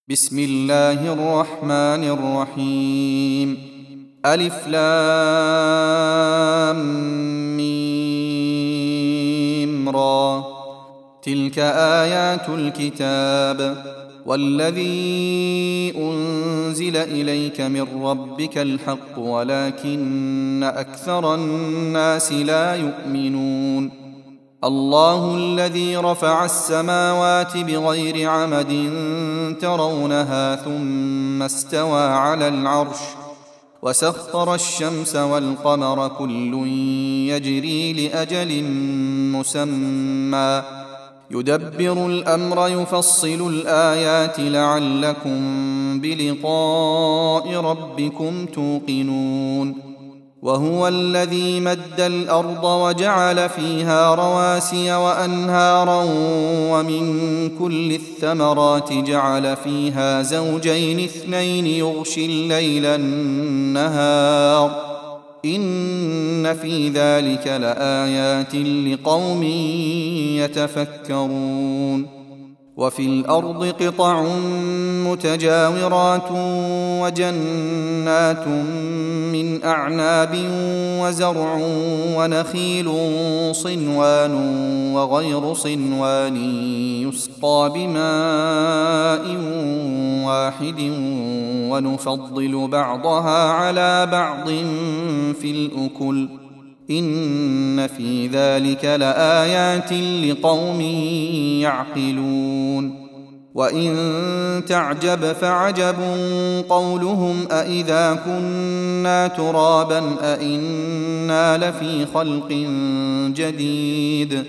بسم الله الرحمن الرحيم. ألف لام ميم را. تلك آيات الكتاب والذي أنزل إليك من ربك الحق ولكن أكثر الناس لا يؤمنون. الله الذي رفع السماوات بغير عمد ترونها ثم استوى على العرش وسخر الشمس والقمر كل يجري لأجل مسمى يدبر الأمر يفصل الآيات لعلكم بلقاء ربكم توقنون. وهو الذي مد الأرض وجعل فيها رواسي وأنهارا ومن كل الثمرات جعل فيها زوجين اثنين يغشي الليل النهار إن في ذلك لآيات لقوم يتفكرون. وفي الأرض قطع متجاورات وجنات من أعناب وزرع ونخيل صنوان وغير صنوان يسقى بماء واحد ونفضل بعضها على بعض في الأكل إن في ذلك لآيات لقوم يعقلون. وإن تعجب فعجب قولهم أإذا كنا ترابا أإنا لفي خلق جديد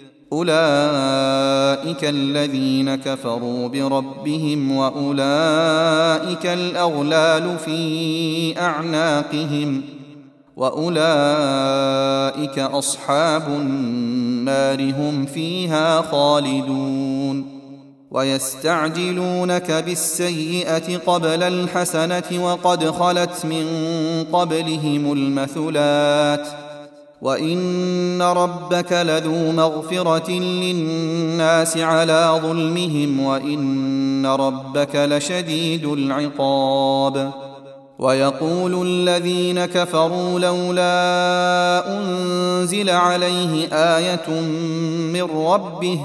أولئك الذين كفروا بربهم وأولئك الأغلال في أعناقهم وأولئك أصحاب النار هم فيها خالدون. ويستعجلونك بالسيئة قبل الحسنة وقد خلت من قبلهم المثلات وإن ربك لذو مغفرة للناس على ظلمهم وإن ربك لشديد العقاب. ويقول الذين كفروا لولا أنزل عليه آية من ربه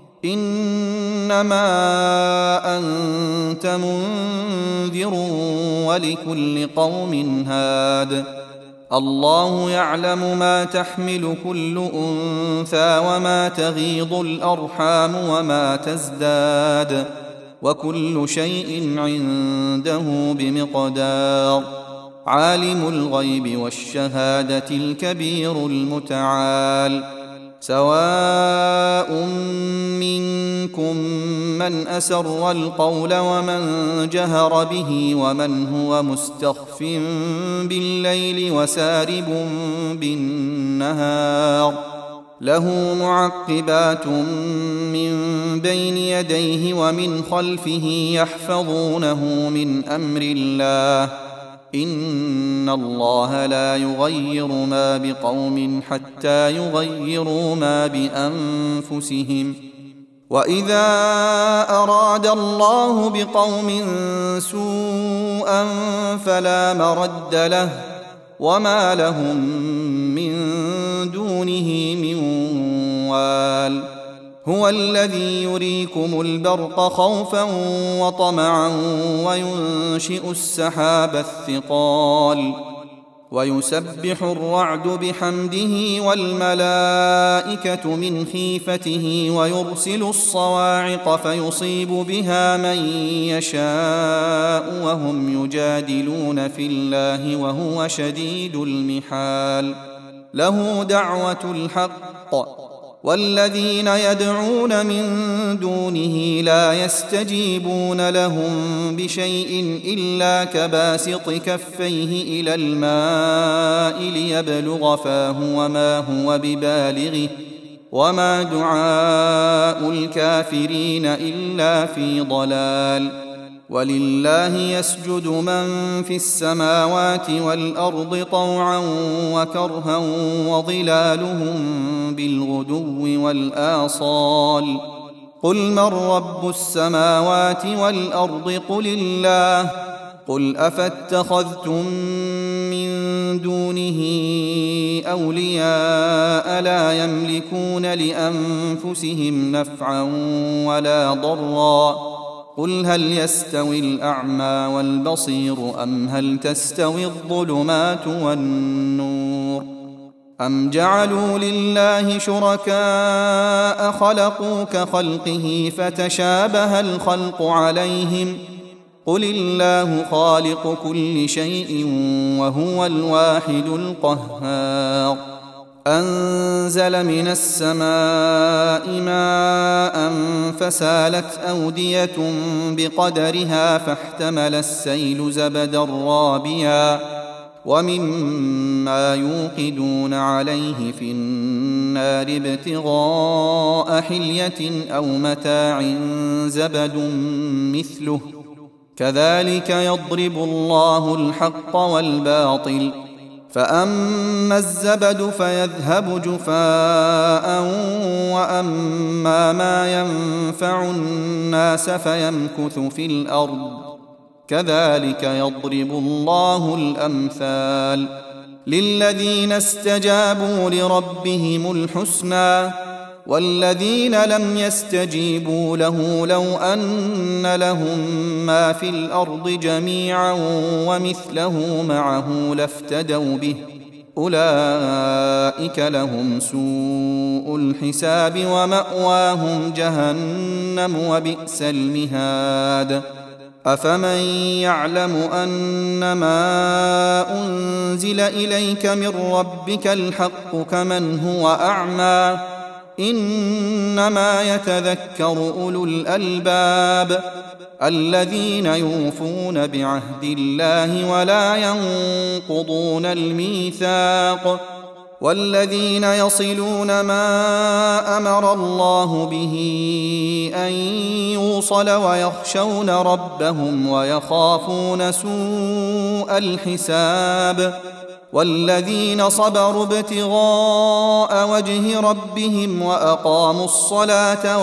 إنما أنت منذر ولكل قوم هاد الله يعلم ما تحمل كل أنثى وما تغيض الأرحام وما تزداد وكل شيء عنده بمقدار. عالم الغيب والشهادة الكبير المتعال. سواء منكم من أسر القول ومن جهر به ومن هو مستخف بالليل وسارب بالنهار له معقبات من بين يديه ومن خلفه يحفظونه من أمر الله إن الله لا يغير ما بقوم حتى يغيروا ما بأنفسهم وإذا أراد الله بقوم سوءا فلا مرد له وما لهم من دونه من وال. هو الذي يريكم البرق خوفا وطمعا وينشئ السحاب الثقال ويسبح الرعد بحمده والملائكة من خيفته ويرسل الصواعق فيصيب بها من يشاء وهم يجادلون في الله وهو شديد المحال. له دعوة الحق والذين يدعون من دونه لا يستجيبون لهم بشيء إلا كباسط كفيه إلى الماء ليبلغ فاه وما هو ببالغه وما دعاء الكافرين إلا في ضلال. ولله يسجد من في السماوات والأرض طوعا وكرها وظلالهم بالغدو والآصال قل من رب السماوات والأرض قل الله قل أفاتخذتم من دونه أولياء لا يملكون لأنفسهم نفعا ولا ضرا قل هل يستوي الأعمى والبصير أم هل تستوي الظلمات والنور أم جعلوا لله شركاء خلقوا كخلقه فتشابه الخلق عليهم قل الله خالق كل شيء وهو الواحد القهار أنزل من السماء ماء فسالت أودية بقدرها فاحتمل السيل زبدا رابيا ومما يوقدون عليه في النار ابتغاء حلية أو متاع زبد مثله كذلك يضرب الله الحق والباطل فأما الزبد فيذهب جفاء وأما ما ينفع الناس فيمكث في الأرض كذلك يضرب الله الأمثال للذين استجابوا لربهم الحسنى والذين لم يستجيبوا له لو أن لهم ما في الأرض جميعا ومثله معه لافتدوا به أولئك لهم سوء الحساب ومأواهم جهنم وبئس المهاد أفمن يعلم أنما أنزل إليك من ربك الحق كمن هو أعمى إنما يتذكر أولو الألباب الذين يوفون بعهد الله ولا ينقضون الميثاق والذين يصلون ما أمر الله به أن يوصل ويخشون ربهم ويخافون سوء الحساب والذين صبروا ابتغاء وجه ربهم وأقاموا الصلاة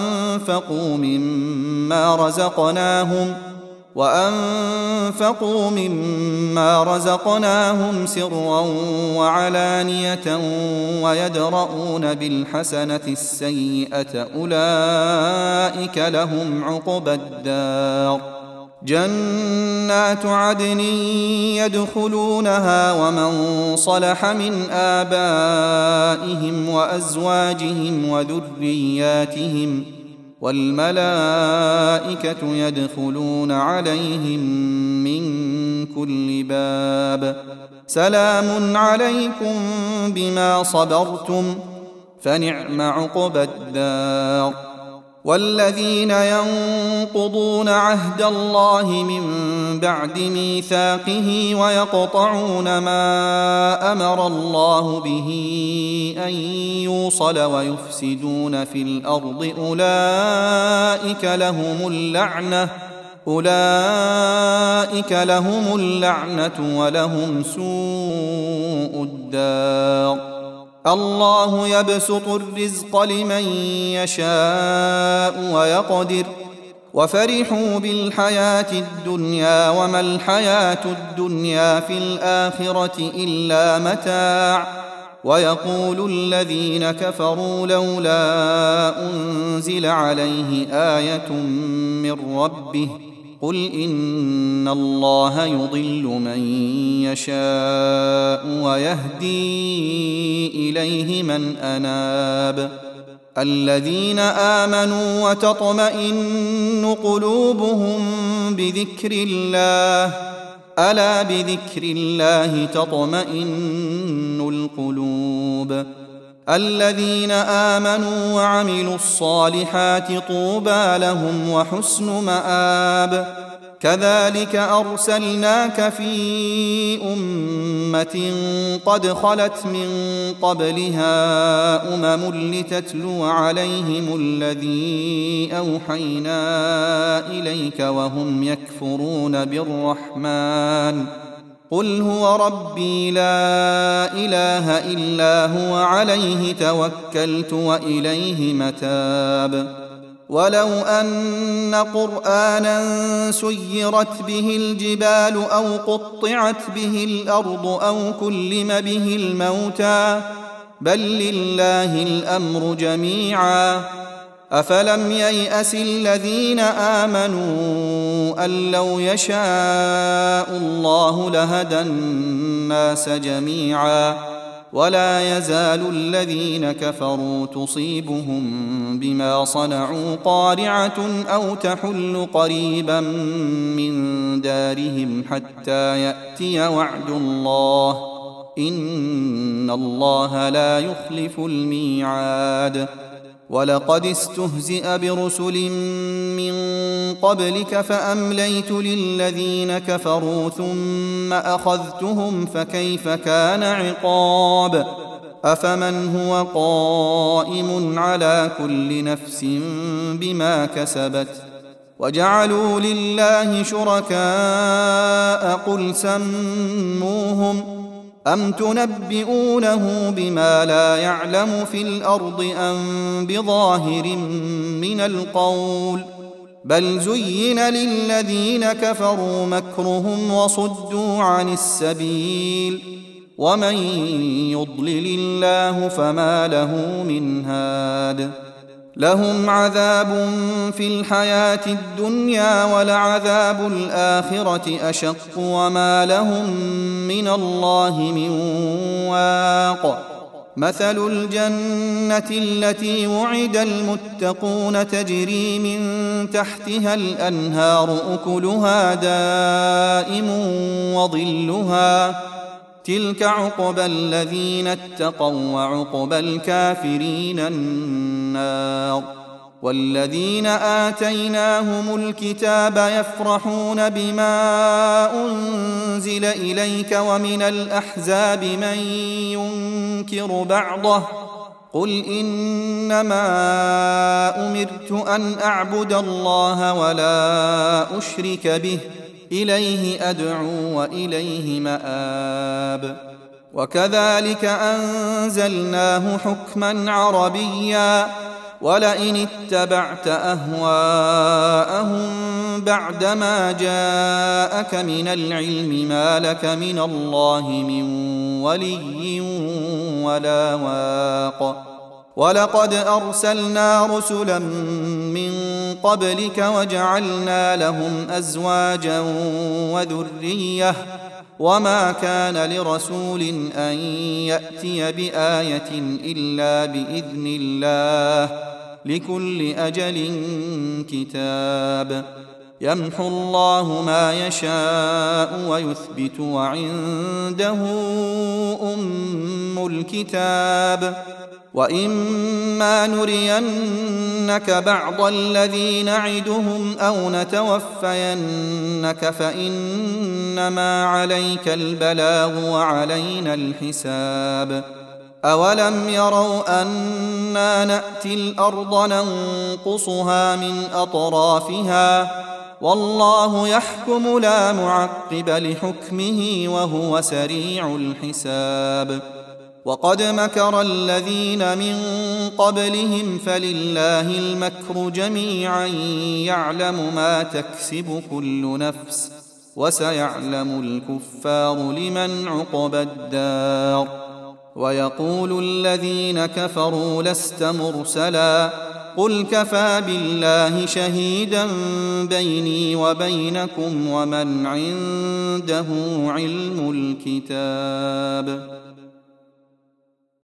وأنفقوا مما رزقناهم سرا وعلانية ويدرؤون بالحسنة السيئة أولئك لهم عقبى الدار جنات عدن يدخلونها ومن صلح من آبائهم وأزواجهم وذرياتهم والملائكة يدخلون عليهم من كل باب سلام عليكم بما صبرتم فنعم عقبى الدار والذين ينقضون عهد الله من بعد ميثاقه ويقطعون ما أمر الله به أن يوصل ويفسدون في الأرض أولئك لهم اللعنة ولهم سوء الدار الله يبسط الرزق لمن يشاء ويقدر وفرحوا بالحياة الدنيا وما الحياة الدنيا في الآخرة إلا متاع ويقول الذين كفروا لولا أنزل عليه آية من ربه قل إن الله يضل من يشاء ويهدي إليه من أناب الذين آمنوا وتطمئن قلوبهم بذكر الله ألا بذكر الله تطمئن القلوب الذين آمنوا وعملوا الصالحات طوبى لهم وحسن مآب كذلك أرسلناك في أمة قد خلت من قبلها لتتلو عليهم الذي أوحينا إليك وهم يكفرون بالرحمن قل هو ربي لا إله إلا هو عليه توكلت وإليه متاب ولو أن قرآنا سيرت به الجبال أو قطعت به الأرض أو كلم به الموتى بل لله الأمر جميعا أفلم ييأس الذين آمنوا أن لو يشاء الله لهدى الناس جميعا ولا يزال الذين كفروا تصيبهم بما صنعوا قارعة أو تحل قريبا من دارهم حتى يأتي وعد الله إن الله لا يخلف الميعاد ولقد استهزئ برسل من قبلك فأمليت للذين كفروا ثم أخذتهم فكيف كان عقاب أفمن هو قائم على كل نفس بما كسبت وجعلوا لله شركاء قل سموهم أم تنبئونه بما لا يعلم في الأرض أم بظاهر من القول بل زين للذين كفروا مكرهم وصدوا عن السبيل ومن يضلل الله فما له من هاد لهم عذاب في الحياة الدنيا ولعذاب الآخرة أشق وما لهم من الله من واق مثل الجنة التي وعد المتقون تجري من تحتها الأنهار أكلها دائم وظلها تلك عقبى الذين اتقوا وعقبى الكافرين النار والذين آتيناهم الكتاب يفرحون بما أنزل إليك ومن الأحزاب من ينكر بعضه قل إنما أمرت أن أعبد الله ولا أشرك به إليه أدعو وإليه مآب وكذلك أنزلناه حكما عربيا ولئن اتبعت أهواءهم بعدما جاءك من العلم ما لك من الله من ولي ولا واق ولقد أرسلنا رسلا من قبلك وجعلنا لهم أزواجا وذرية وما كان لرسول أن يأتي بآية إلا بإذن الله لكل أجل كتاب يمحو الله ما يشاء ويثبت وعنده أم الكتاب وإما نرينك بعض الذي نعدهم أو نتوفينك فإنما عليك البلاغ وعلينا الحساب أولم يروا أنا نأتي الأرض ننقصها من أطرافها والله يحكم لا معقب لحكمه وهو سريع الحساب وقد مكر الذين من قبلهم فلله المكر جميعا يعلم ما تكسب كل نفس وسيعلم الكفار لمن عقبى الدار ويقول الذين كفروا لست مرسلا قل كفى بالله شهيدا بيني وبينكم ومن عنده علم الكتاب